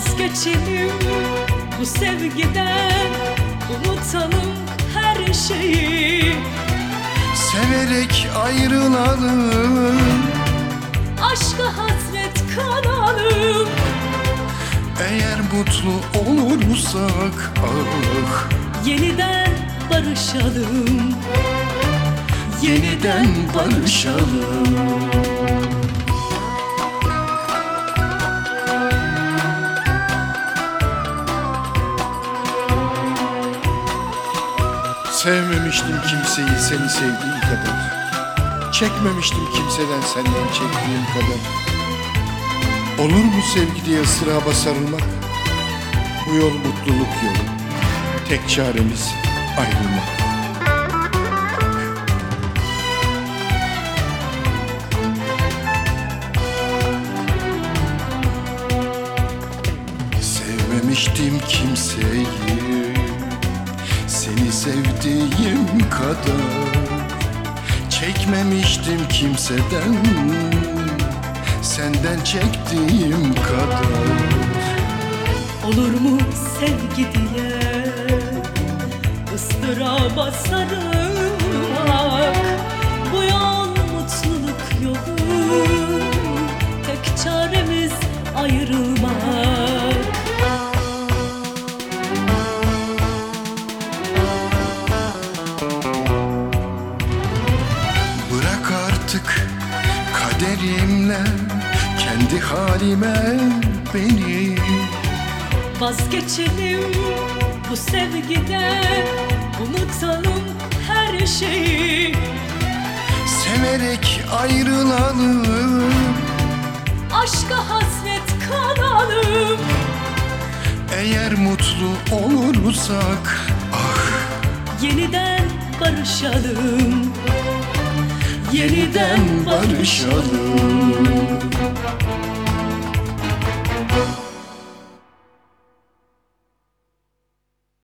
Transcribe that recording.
Vazgeçelim bu sevgiden, unutalım her şeyi. Severek ayrılalım, Aşka hasret kalalım. eğer mutlu olursak ah. Yeniden barışalım, Yeniden barışalım. Sevmemiştim kimseyi seni sevdiğim kadar. Çekmemiştim kimseden senden çektiğim kadar. Olur mu sevgi diye ıstıraba sarılmak? Bu yol mutluluk yolu. Tek çaremiz ayrılmak. Sevmemiştim kimseyi seni sevdiğim kadar. Çekmemiştim kimseden senden çektiğim kadar. olur mu sevgi diye ıstıraba sarılmak? Bu yol mutluluk yolu, tek çaremiz ayrılmak. Bırak artık kaderimle kendi halime beni. Vazgeçelim bu sevgiden, unutalım her şeyi. Severek ayrılalım, Aşka hasret kalalım. eğer mutlu olursak ah. Yeniden barışalım, Yeniden barışalım.